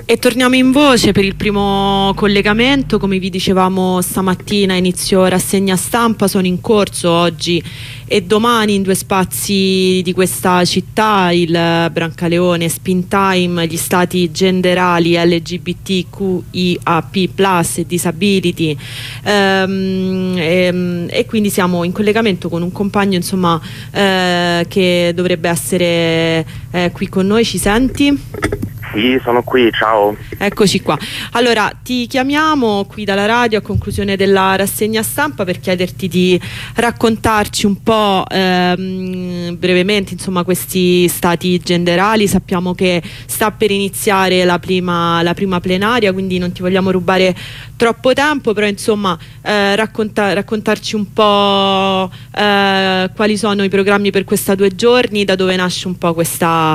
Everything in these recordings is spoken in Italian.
E torniamo in voce per il primo collegamento. Come vi dicevamo stamattina, inizio rassegna stampa, sono in corso oggi e domani in due spazi di questa città, il Brancaleone, Spin Time, gli stati genderali LGBTQIAP+ e Disability, e quindi siamo in collegamento con un compagno, insomma, che dovrebbe essere qui con noi. Ci senti? Sì, sono qui, ciao. Eccoci qua. Allora, ti chiamiamo qui dalla radio a conclusione della rassegna stampa per chiederti di raccontarci un po' brevemente, insomma, questi stati genderali. Sappiamo che sta per iniziare la prima plenaria, quindi non ti vogliamo rubare troppo tempo, però insomma raccontarci un po' quali sono i programmi per questa 2 giorni, da dove nasce un po' questa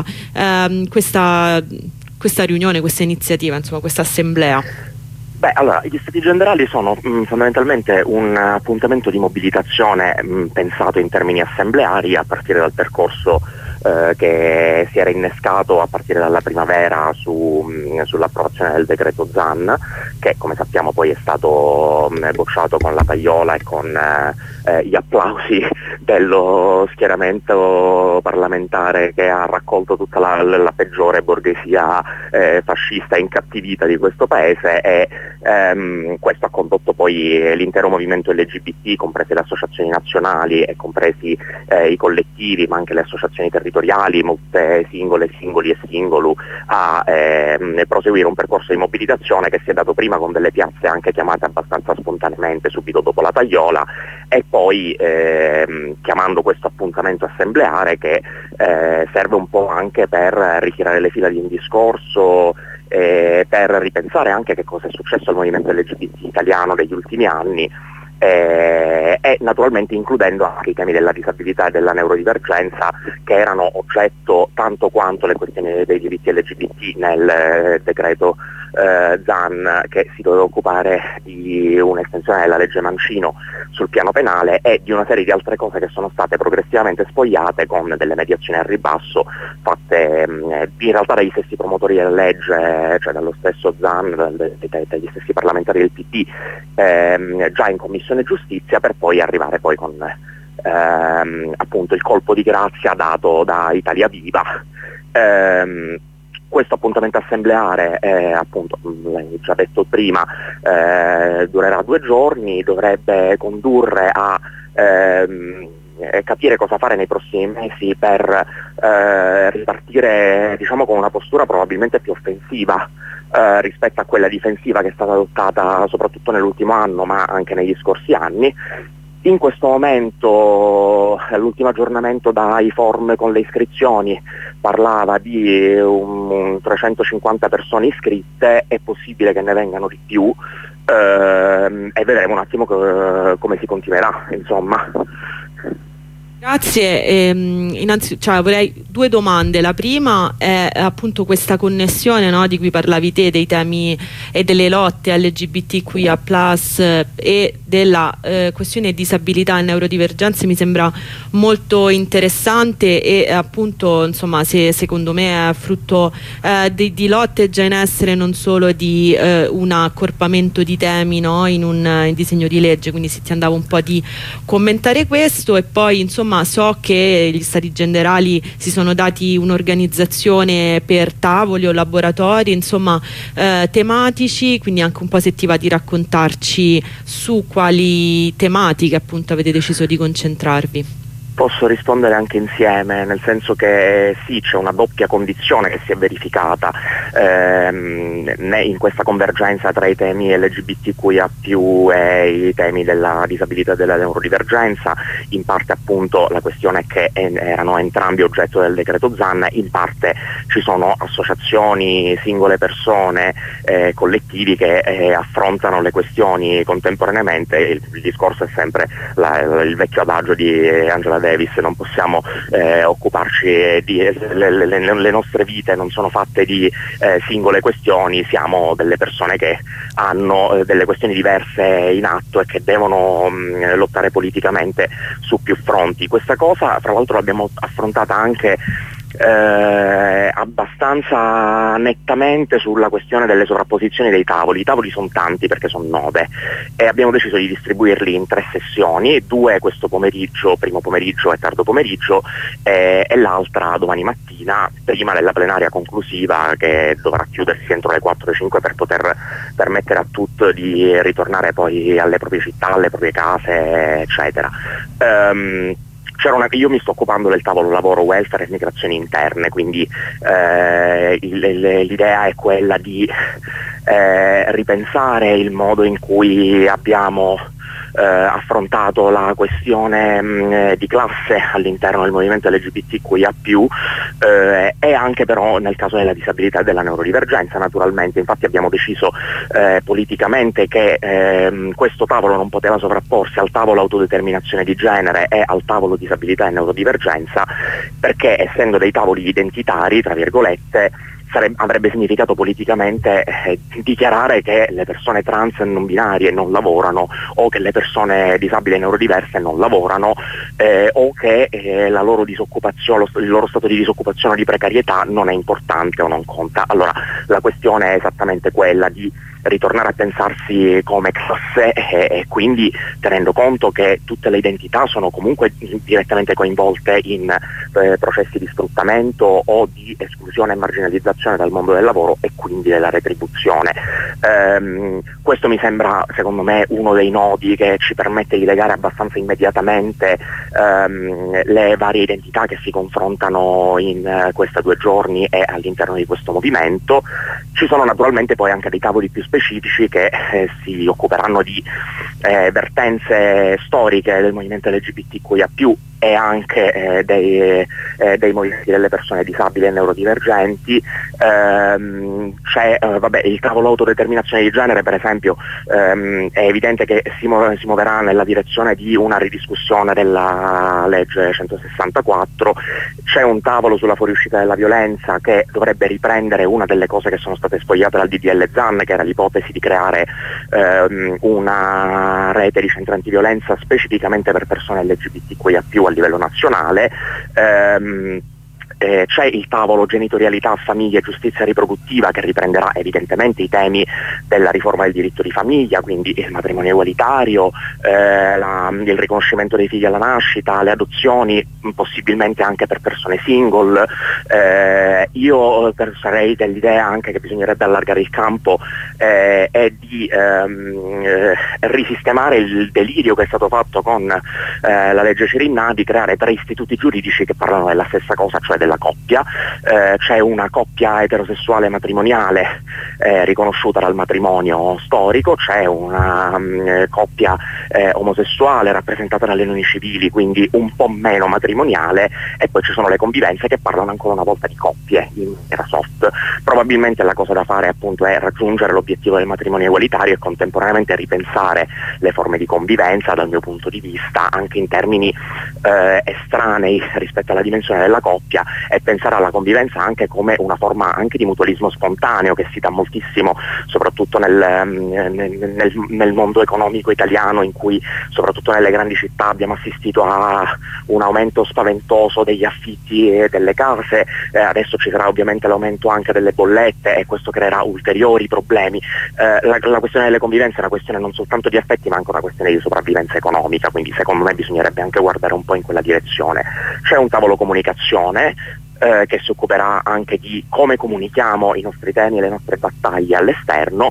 riunione, questa iniziativa, insomma, questa assemblea. Beh, allora, gli stati generali sono fondamentalmente un appuntamento di mobilitazione pensato in termini assembleari a partire dal percorso che si era innescato a partire dalla primavera sull'approvazione del decreto Zan, che come sappiamo poi è stato bocciato con la tagliola e con gli applausi dello schieramento parlamentare che ha raccolto tutta la peggiore borghesia fascista incattivita di questo paese, e questo ha condotto poi l'intero movimento LGBT, comprese le associazioni nazionali e compresi i collettivi, ma anche le associazioni territoriali, molte singole, singoli e singolu, a proseguire un percorso di mobilitazione che si è dato prima con delle piazze anche chiamate abbastanza spontaneamente subito dopo la tagliola, e poi chiamando questo appuntamento assembleare che serve un po' anche per ritirare le fila di un discorso, per ripensare anche che cosa è successo al movimento LGBT italiano negli ultimi anni, e naturalmente includendo anche i temi della disabilità e della neurodivergenza, che erano oggetto tanto quanto le questioni dei diritti LGBT nel decreto Zan, che si doveva occupare di un'estensione della legge Mancino sul piano penale e di una serie di altre cose che sono state progressivamente spogliate con delle mediazioni al ribasso fatte in realtà dagli stessi promotori della legge, cioè dallo stesso Zan, dagli stessi parlamentari del PD, già in Commissione Giustizia, per poi arrivare poi con appunto il colpo di grazia dato da Italia Viva. Questo appuntamento assembleare, appunto, l'hai già detto prima, durerà 2 giorni, dovrebbe condurre a capire cosa fare nei prossimi mesi per ripartire, diciamo, con una postura probabilmente più offensiva rispetto a quella difensiva che è stata adottata soprattutto nell'ultimo anno, ma anche negli scorsi anni. In questo momento l'ultimo aggiornamento dai forum con le iscrizioni parlava di 350 persone iscritte, è possibile che ne vengano di più, e vedremo un attimo come si continuerà, insomma. Grazie. Innanzitutto, vorrei 2 domande. La prima è appunto questa connessione, no, di cui parlavi te, dei temi e delle lotte LGBTQIA+, e della questione disabilità e neurodivergenze. Mi sembra molto interessante e appunto, insomma, se secondo me è frutto di lotte già in essere, non solo di un accorpamento di temi, no, in disegno di legge, quindi se ti andava un po' di commentare questo. E poi, insomma, so che gli stati generali si sono dati un'organizzazione per tavoli o laboratori, insomma, tematici, quindi anche un po' se ti va di raccontarci su quali tematiche appunto avete deciso di concentrarvi. Posso rispondere anche insieme, nel senso che sì, c'è una doppia condizione che si è verificata in questa convergenza tra i temi LGBTQIA+ e i temi della disabilità e della neurodivergenza. In parte appunto la questione è che erano entrambi oggetto del decreto Zan, in parte ci sono associazioni, singole persone, collettivi che affrontano le questioni contemporaneamente. Il discorso è sempre il vecchio adagio di Angela Davis: non possiamo occuparci di le nostre vite non sono fatte di singole questioni, siamo delle persone che hanno delle questioni diverse in atto e che devono lottare politicamente su più fronti. Questa cosa fra l'altro l'abbiamo affrontata anche abbastanza nettamente sulla questione delle sovrapposizioni dei tavoli. I tavoli sono tanti perché sono 9 e abbiamo deciso di distribuirli in 3 sessioni, 2 questo pomeriggio, primo pomeriggio e tardo pomeriggio, e l'altra domani mattina, prima della plenaria conclusiva che dovrà chiudersi entro le 4 e 5 per poter permettere a tutti di ritornare poi alle proprie città, alle proprie case, eccetera. Io mi sto occupando del tavolo lavoro, welfare e migrazioni interne, quindi l'idea è quella di ripensare il modo in cui abbiamo affrontato la questione di classe all'interno del movimento LGBTQIA+, e anche però nel caso della disabilità e della neurodivergenza, naturalmente. Infatti abbiamo deciso politicamente che questo tavolo non poteva sovrapporsi al tavolo autodeterminazione di genere e al tavolo disabilità e neurodivergenza, perché essendo dei tavoli identitari, tra virgolette, avrebbe significato politicamente dichiarare che le persone trans e non binarie non lavorano, o che le persone disabili e neurodiverse non lavorano, o che la loro disoccupazione, il loro stato di disoccupazione o di precarietà non è importante o non conta. Allora la questione è esattamente quella di ritornare a pensarsi come classe e quindi tenendo conto che tutte le identità sono comunque direttamente coinvolte in processi di sfruttamento o di esclusione e marginalizzazione dal mondo del lavoro e quindi della retribuzione. Questo mi sembra, secondo me, uno dei nodi che ci permette di legare abbastanza immediatamente le varie identità che si confrontano in questi 2 giorni e all'interno di questo movimento. Ci sono naturalmente poi anche dei tavoli più specifici che si occuperanno di vertenze storiche del movimento LGBTQIA+, e anche dei movimenti delle persone disabili e neurodivergenti. C'è il tavolo autodeterminazione di genere, per esempio, è evidente che si muoverà nella direzione di una ridiscussione della legge 164. C'è un tavolo sulla fuoriuscita della violenza che dovrebbe riprendere una delle cose che sono state spogliate dal DDL Zan, che era l'ipotesi di creare una rete di centri antiviolenza specificamente per persone LGBTQIA+ a livello nazionale. C'è il tavolo genitorialità, famiglia e giustizia riproduttiva, che riprenderà evidentemente i temi della riforma del diritto di famiglia, quindi il matrimonio egualitario, il riconoscimento dei figli alla nascita, le adozioni, possibilmente anche per persone single. Io sarei dell'idea anche che bisognerebbe allargare il campo e di risistemare il delirio che è stato fatto con la legge Cirinnà di creare 3 istituti giuridici che parlano della stessa cosa, cioè della coppia. C'è una coppia eterosessuale matrimoniale riconosciuta dal matrimonio storico, c'è una coppia omosessuale rappresentata dalle unioni civili, quindi un po' meno matrimoniale, e poi ci sono le convivenze che parlano ancora una volta di coppie in maniera soft. Probabilmente la cosa da fare appunto è raggiungere l'obiettivo del matrimonio egualitario e contemporaneamente ripensare le forme di convivenza, dal mio punto di vista, anche in termini estranei rispetto alla dimensione della coppia, e pensare alla convivenza anche come una forma anche di mutualismo spontaneo che si dà moltissimo soprattutto nel mondo economico italiano, in cui soprattutto nelle grandi città abbiamo assistito a un aumento spaventoso degli affitti e delle case. Adesso ci sarà ovviamente l'aumento anche delle bollette e questo creerà ulteriori problemi. La questione delle convivenze è una questione non soltanto di affetti ma anche una questione di sopravvivenza economica, quindi secondo me bisognerebbe anche guardare un po' in quella direzione. C'è un tavolo comunicazione che si occuperà anche di come comunichiamo i nostri temi e le nostre battaglie all'esterno.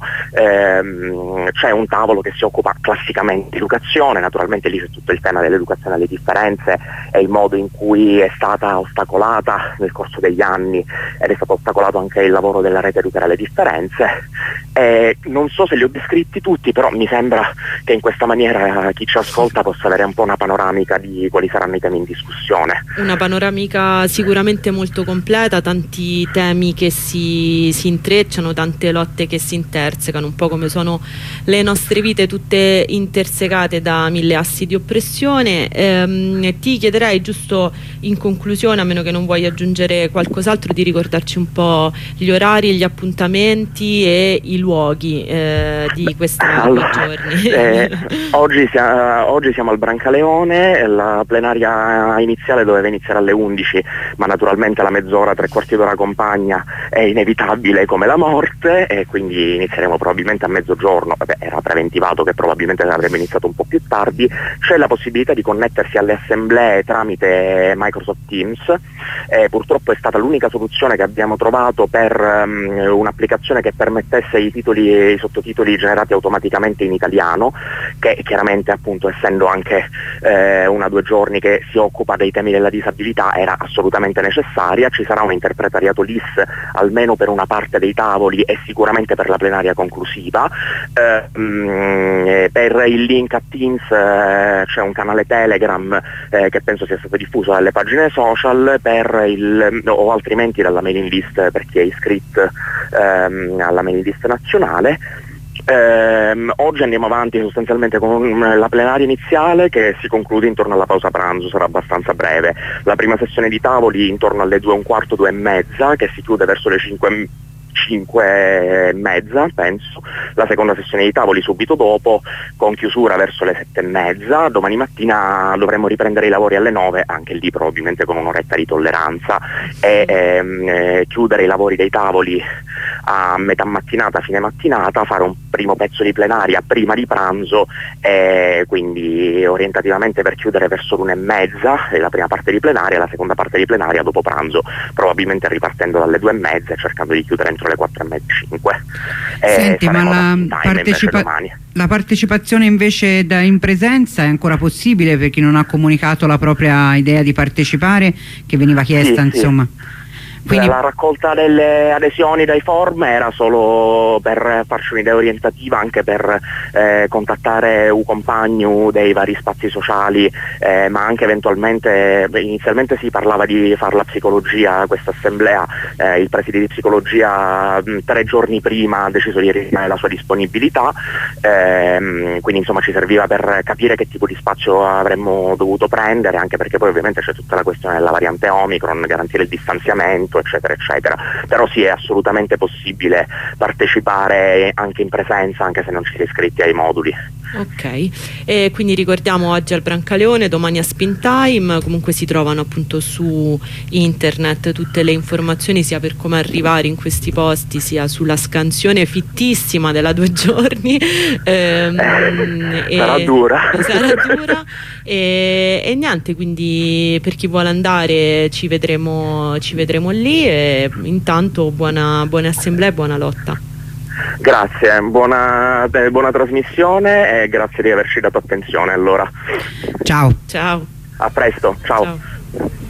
C'è un tavolo che si occupa classicamente di educazione, naturalmente lì c'è tutto il tema dell'educazione alle differenze e il modo in cui è stata ostacolata nel corso degli anni, ed è stato ostacolato anche il lavoro della rete Educare alle differenze. Non so se li ho descritti tutti, però mi sembra che in questa maniera chi ci ascolta possa avere un po' una panoramica di quali saranno i temi in discussione. Una panoramica sicuramente molto completa, tanti temi che si intrecciano, tante lotte che si intersecano, un po' come sono le nostre vite tutte intersecate da 1000 assi di oppressione. Ti chiederei, giusto in conclusione, a meno che non vuoi aggiungere qualcos'altro, di ricordarci un po' gli orari, gli appuntamenti e i luoghi di questi giorni. Oggi siamo al Brancaleone, la plenaria iniziale doveva iniziare alle 11, ma naturalmente probabilmente la mezz'ora, tre quarti d'ora compagna è inevitabile come la morte, e quindi inizieremo probabilmente a mezzogiorno. Era preventivato che probabilmente sarebbe iniziato un po' più tardi. C'è la possibilità di connettersi alle assemblee tramite Microsoft Teams, purtroppo è stata l'unica soluzione che abbiamo trovato per un'applicazione che permettesse i titoli e i sottotitoli generati automaticamente in italiano, che chiaramente, appunto, essendo anche 1 o 2 giorni che si occupa dei temi della disabilità, era assolutamente necessaria. Ci sarà un interpretariato LIS almeno per una parte dei tavoli e sicuramente per la plenaria conclusiva. Per il link a Teams c'è un canale Telegram che penso sia stato diffuso dalle pagine social, o altrimenti dalla mailing list per chi è iscritto alla mailing list nazionale. Oggi andiamo avanti sostanzialmente con la plenaria iniziale, che si conclude intorno alla pausa pranzo, sarà abbastanza breve. La prima sessione di tavoli intorno alle 2:15, 2:30, che si chiude verso le 5:30 penso. La seconda sessione di tavoli subito dopo, con chiusura verso le 7:30. Domani mattina dovremmo riprendere i lavori alle 9, anche lì probabilmente con un'oretta di tolleranza, e chiudere i lavori dei tavoli a metà mattinata, fine mattinata, fare un primo pezzo di plenaria prima di pranzo, e quindi orientativamente per chiudere verso l'1:30 la prima parte di plenaria, la seconda parte di plenaria dopo pranzo, probabilmente ripartendo dalle 2:30 e cercando di chiudere entro le 4:30, 5. Senti, ma la partecipazione invece in presenza è ancora possibile per chi non ha comunicato la propria idea di partecipare, che veniva chiesta, sì, insomma? Sì. Quindi... La raccolta delle adesioni dai form era solo per farci un'idea orientativa, anche per contattare compagni dei vari spazi sociali, ma anche eventualmente, inizialmente si parlava di fare la psicologia, questa assemblea. Il preside di psicologia 3 giorni prima ha deciso di rinnovare la sua disponibilità, quindi insomma ci serviva per capire che tipo di spazio avremmo dovuto prendere, anche perché poi ovviamente c'è tutta la questione della variante Omicron, garantire il distanziamento, eccetera eccetera. Però sì, è assolutamente possibile partecipare anche in presenza, anche se non ci si è iscritti ai moduli. Ok, e quindi ricordiamo oggi al Brancaleone, domani a Spintime. Comunque si trovano appunto su internet tutte le informazioni, sia per come arrivare in questi posti, sia sulla scansione fittissima della 2 giorni. Sarà dura. Sarà dura. E niente, quindi per chi vuole andare ci vedremo lì, e intanto buona assemblea e buona lotta. Grazie, buona trasmissione, e grazie di averci dato attenzione. Allora, ciao. Ciao. A presto, ciao. Ciao.